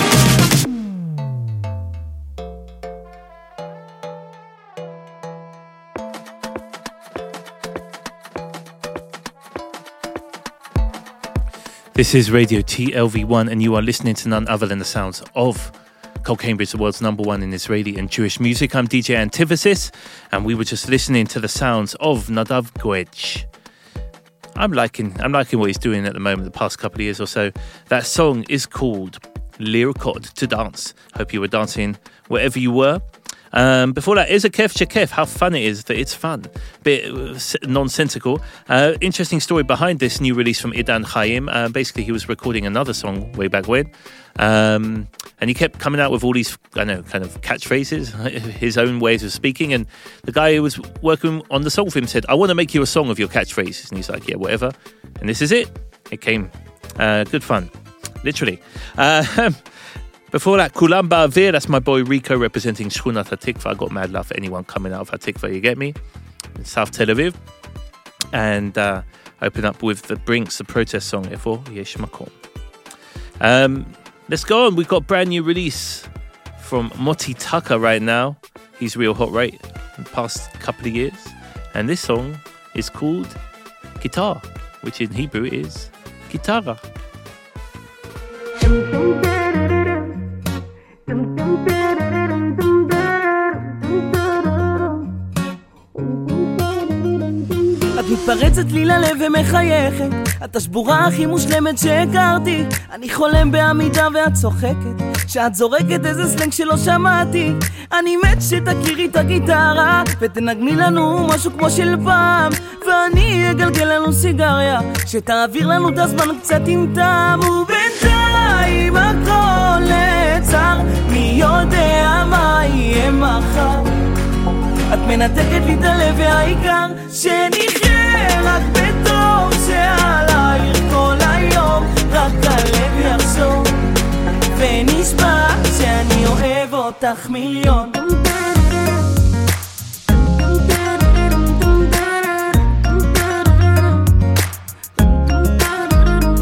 This is Radio T L V one, and you are listening to none other than the sounds of Cole Cambridge, the world's number one in Israeli and Jewish music. I'm D J Antithesis, and we were just listening to the sounds of Nadav Goetz. I'm liking, I'm liking what he's doing at the moment, the past couple of years or so. That song is called Lirkod, to dance. Hope you were dancing wherever you were. Um, before that, is a Kef Shekef, how fun it is that it's fun. Bit nonsensical. Uh, interesting story behind this new release from Idan Chaim. Uh, basically, he was recording another song way back when. Um, and he kept coming out with all these, I know, kind of catchphrases, his own ways of speaking. And the guy who was working on the song with him said, I want to make you a song of your catchphrases. And he's like, yeah, whatever. And this is it. It came. Uh, good fun. Literally. Uh, Before that, Kulam Ba'avir, that's my boy Rico representing Shkunat HaTikva. I got mad love for anyone coming out of HaTikva, you get me? In South Tel Aviv. And uh, open up with the Brinks, the protest song, Efo Yesh Makom. Um, let's go on. We've got brand new release from Moti Tucker right now. He's real hot, right? In the past couple of years. And this song is called Guitar, which in Hebrew is Guitarra. את מתפרצת לי ללב ומחייכת, את השבורה הכי מושלמת שהכרתי, אני חולם בעמידה ואת צוחקת, שאת זורקת איזה סלנג שלא שמעתי, אני מת שתכירי את הגיטרה ותנגני לנו משהו כמו של פעם, ואני אגלגל לנו סיגריה שתעביר לנו את הזמן קצת עם טעם, ובינתיים הכל נעצר, מי יודע מה יהיה מחר, את מנתקת לי את הלב והעיקר שנחיה רק בטוב שעלייך כל היום רק הלב יחזור ונשבע שאני אוהב אותך מיליון.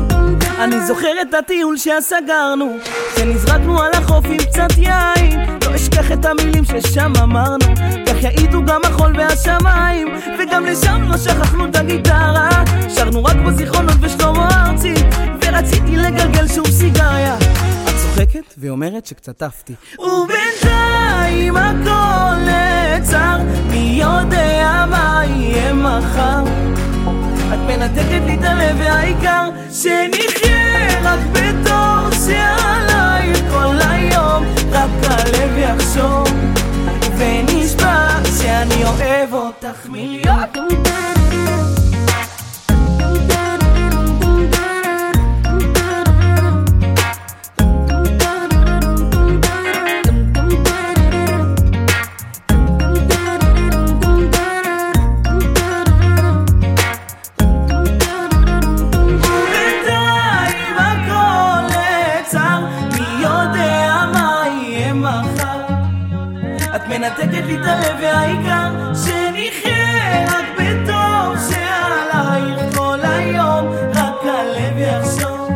אני זוכר את הטיול שסגרנו, שנזרקנו על החוף עם קצת יין, לא אשכח את המילים ששם אמרנו, כך יעידו גם החול והשמיים, וגם לשם לא שכחנו את הגיטרה, שרנו רק בזיכרונות ושלמה ארצי, ורציתי לגלגל שוב סיגריה. את צוחקת ואומרת שקצת עפתי, ובינתיים הכל נעצר, מי יודע מה יהיה מחר. את מנתקת לי את הלב והעיקר שנחיה רק בתור שעלייך כל היום, רק הלב יחשוב ונשבע שאני אוהב אותך מיליון. מנתקת לי את הלב והעיקר שנחיה רק בטוב שעלייך כל היום, רק הלב יחשוב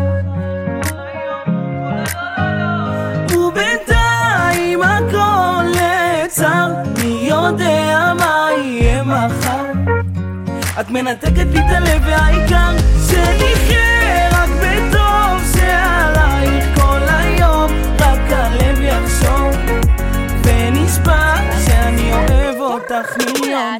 ובינתיים הכל נעצר, מי יודע מה יהיה מחר. את מנתקת לי את הלב והעיקר שנחיה רק בטוב שעלייך כל היום, רק הלב יחשוב ונשבע שאני אוהב אותך מיליון.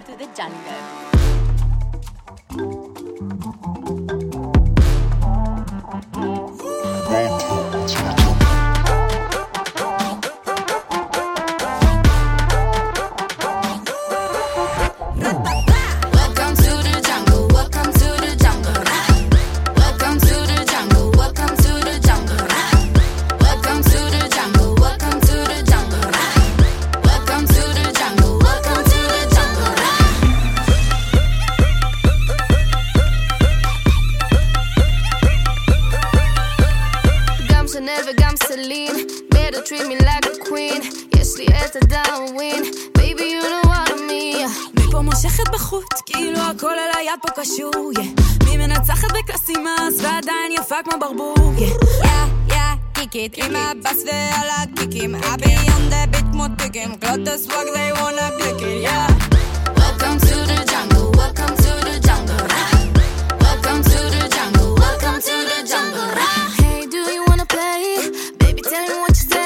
Treat me like a queen, יש לי את הדאווין, baby you know what I mean. מי פה מושכת בחוט, כאילו הכל על היד פה קשור, yeah. מי מנצחת בקלאסימאס, ועדיין יפה כמו ברבור, yeah. Yeah, yeah, kick it, עם הבאס ועל הקיקים, I be on that beat כמו טיקים, קלוט הסוואג, they wanna click it, yeah. Welcome to the jungle, welcome to the jungle, welcome to the jungle, welcome to the jungle. Hey, do you wanna play? Baby, tell me what you say.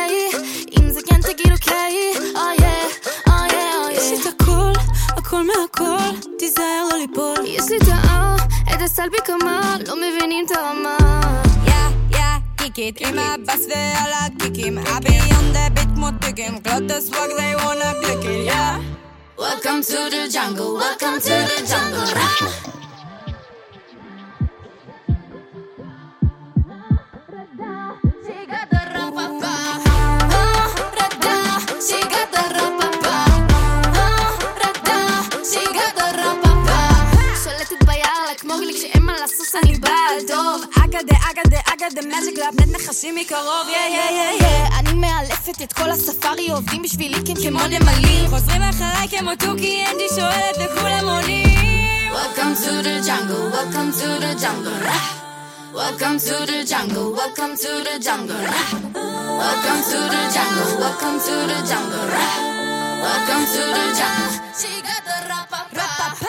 הכל מהכל, תיזהר לא ליפול. יש לי טעה, את הסלבי כמה, לא מבינים את הרמה. Yeah, yeah, kick it, עם הבאס ועל הקיקים, I be on that beat כמו טיקים, קלוט הסוואג, they wanna click it, yeah. Welcome to the jungle, welcome to the jungle. She got the ra-pa-pa, oh, Rada, she got the ra-pa-pa. אני באה טוב, אגדה, אגדה, אגדה, מז'יק לאבנט נחשים מקרוב, יא יא יא יא. אני מאלפת את כל הספארי, עובדים בשבילי כמו נמלים, חוזרים אחריי כמו טוקי, אנדי שואלת וכולם עונים. Welcome to the jungle, welcome to the jungle, welcome to the jungle, welcome to the jungle, welcome to the jungle, welcome to the jungle, welcome to the jungle. She got the rap-a-pa.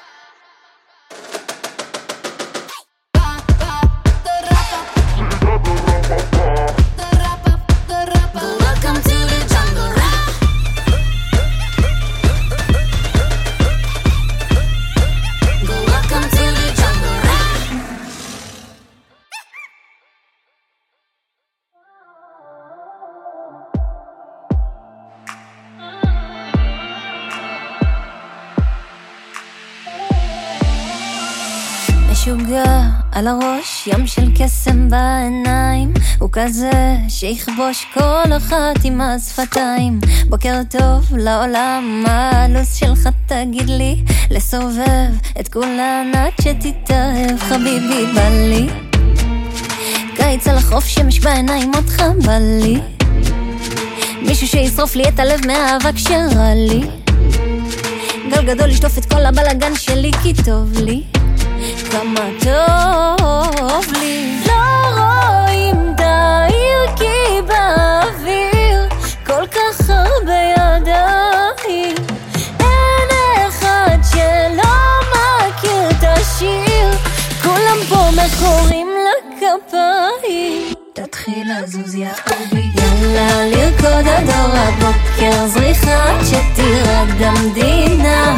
משוגע על הראש, ים של קסם בעיניים, הוא כזה שיכבוש כל אחת עם השפתיים. בוקר טוב לעולם, הלו"ז שלך תגיד לי, לסובב את כולן עד שתתאהב חביבי. בא לי קיץ על החוף, שמש בעיניים, אותך בא לי מישהו שישרוף לי את הלב מהאבק שרע לי, גל גדול לשטוף את כל הבלגן שלי, כי טוב לי, כמה טוב לי. לא רואים די כי באוויר כל כך הרבה מכורים לכפיים. תתחיל לזוז יא אובי, יאללה לרקוד עד אור הבוקר, זריחה עד שתירד המדינה.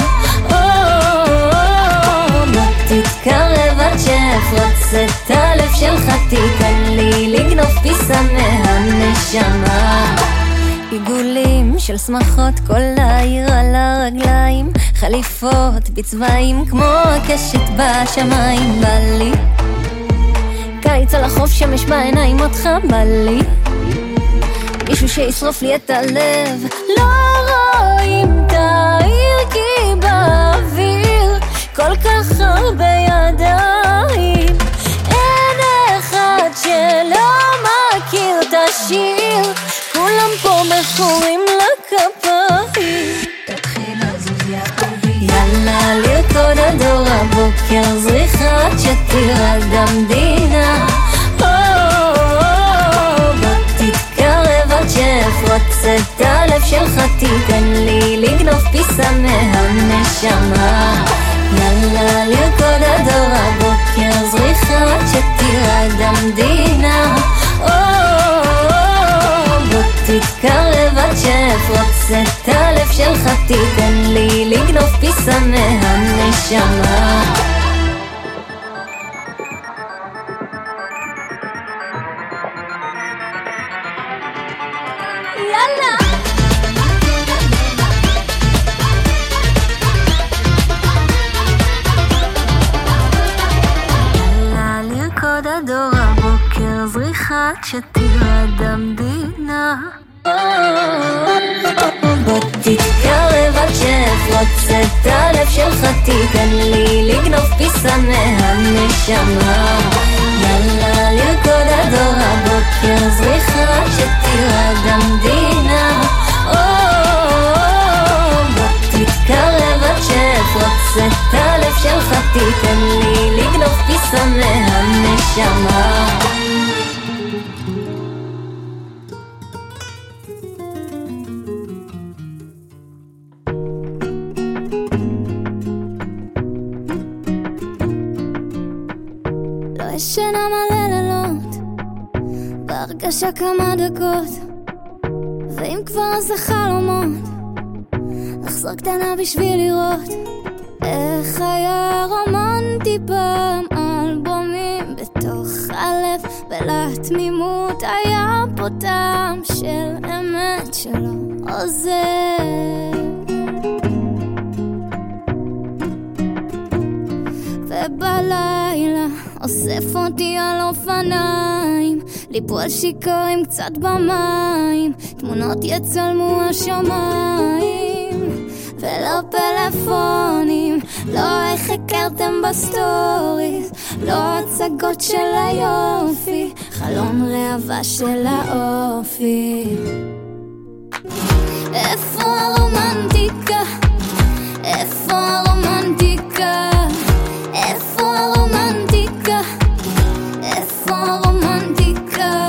בוא תתקרב עד שאפרוץ את הלב שלך, תיתן לי לגנוב פיסה מהנשמה. עיגולים של שמחות כל העיר על הרגליים, חליפות בצבעים כמו הקשת בשמיים. בא לי קיץ על החוף, שמש בעיניים, אותך בא לי מישהו שישרוף לי את הלב. לא רואים את העיר כי באוויר כל כך הרבה ידיים, אין אחד שלא מכיר את השיר, כולם פה מכורים לכפיים. תתחיל לזוז יא אובי, יאללה לרקוד עד אור הבוקר, זריחה עד שתירד המדינה. בוא תתקרב עד שאפרוץ את הלב שלך, תיתן לי לגנוב פיסה מהנשמה. יאללה לרקוד עד אור הבוקר, זריחה עד שתירד המדינה. תתקרב עד שאפרוץ את הלב שלך, תיתן לי לגנוב פיסה מהנשמה. יאללה יאללה לרקוד עד אור הבוקר, זריחה עד שתירד המדינה. בוא תתקרב עד שאפרוץ את הלב שלך, תיתן לי לגנוב פיסה מהנשמה. יאללה לרקוד עד אור הבוקר, זריחה עד שתירד המדינה. בוא תתקרב עד שאפרוץ את הלב שלך, תיתן לי לגנוב פיסה מהנשמה. ישנה מלא לילות, בהרגשה כמה דקות, ואם כבר זה חלומות, לחזור קטנה בשביל לראות איך היה רומנטי פעם. אלבומים בתוך הלב, בלתמימות היה פה טעם של אמת שלא עוזר. ובלילה אוסף אותי על אופניים, ליפול שיכורים קצת במים, תמונות יצלמו השמיים ולא פלאפונים, לא איך הכרתם בסטוריז, לא הצגות של היופי, חלון ראווה של האופי. איפה הרומנטיקה? איפה הרומנטיקה? איפה הרומנטיקה? איפה הרומנטיקה?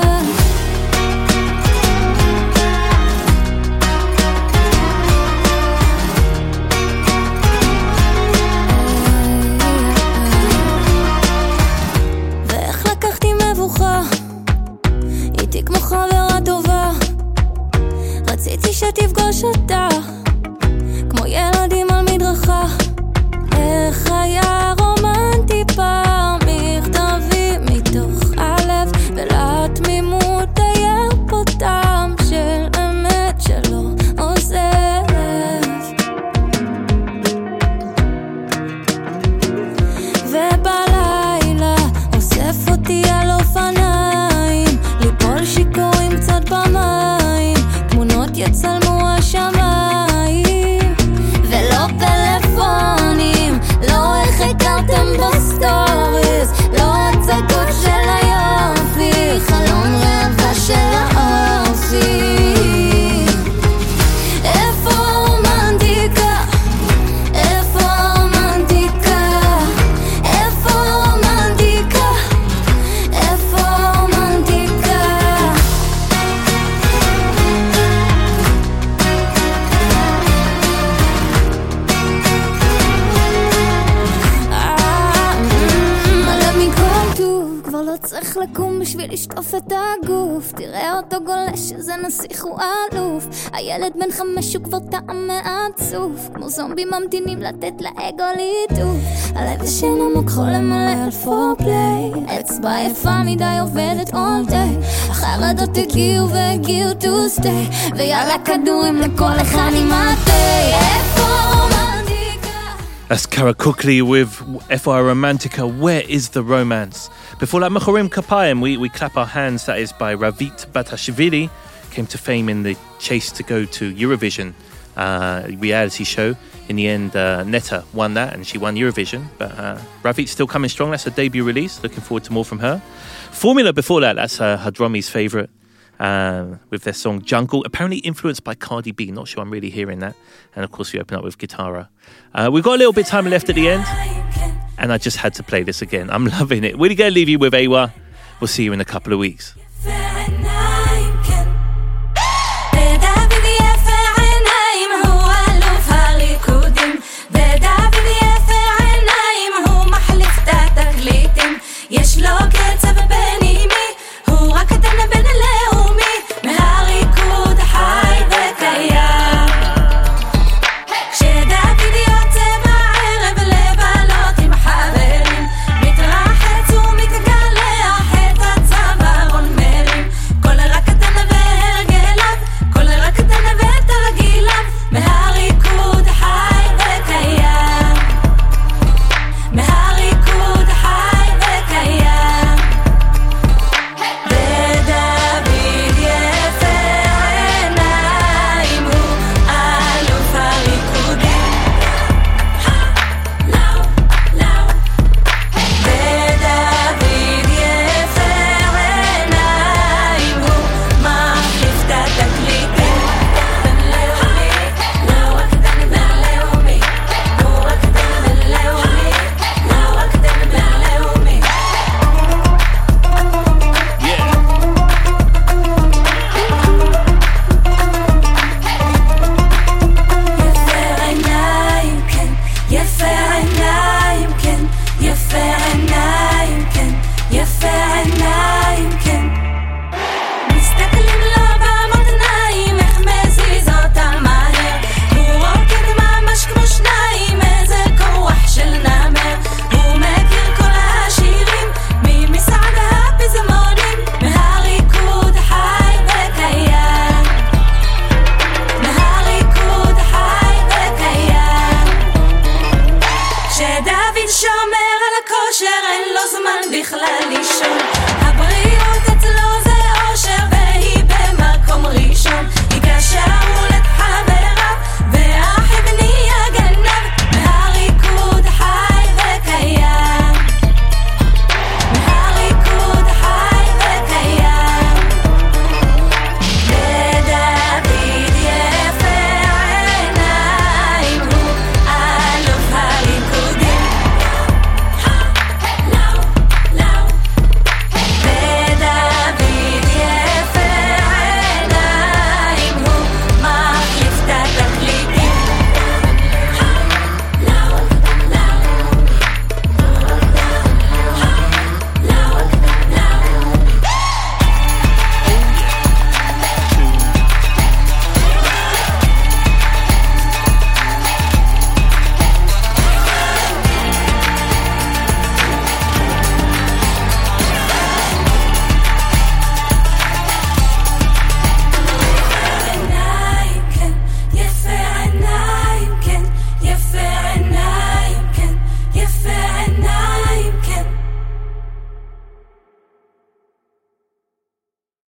ואיך לקחתי מבוכה איתי כמו חברה טובה, רציתי שתפגוש אותה כמו ילדים על מדרכה. איך היה רומנטי פעם, מכתבים מתוך הלב, ולתמימות היה פה טעם של אמת שלא עוזב. ובלילה אוסף אותי על אופניים, ליפול שיכורים קצת במים, תמונות יצלמו צריך לקום בשביל לשטוף את הגוף. תראה אותו גולש שזה נסיך הוא אלוף. הילד בן חמש הוא כבר טעם מעצוף, כמו זומבי ממתינים לתת לאגו ליטוף. הלב ישן עמוק חולם מלא על פורפליי, אצבע יפה מדי עובדת all day. החרדות הגיעו והגיעו to stay, ויאללה כדורים לכל אחד עם התה. איפה רומנטיקה? That's Kara Cookly with F I Romantica, Where is the Romance? Before that, Mechorim Kapayim, we, we clap our hands, that is by Ravit Batashvili, came to fame in the chase to go to Eurovision uh, reality show. In the end, uh, Netta won that and she won Eurovision, but uh, Ravit's still coming strong. That's her debut release, looking forward to more from her. Formula before that, that's uh, Hadromi's favourite, uh, with their song Jungle, apparently influenced by Cardi B, not sure I'm really hearing that. And of course we open up with Guitara. Uh, we've got a little bit of time left at the end, and I just had to play this again. I'm loving it. We're going to leave you with Awa. We'll see you in a couple of weeks. יש לו קצב בנימי, הוא רק קטן בין הלאומי, מהריקוד החי וקיים. כשדוד יוצא בערב לבלות עם חברים, מתרחץ ומתגלח את הצווארון מרים. כל רק קטן והרגליו, כל רק קטן ותרגיליו, מהריקוד החי וקיים. מהריקוד החי שומר על הכושר, אין לו זמן בכלל לישון.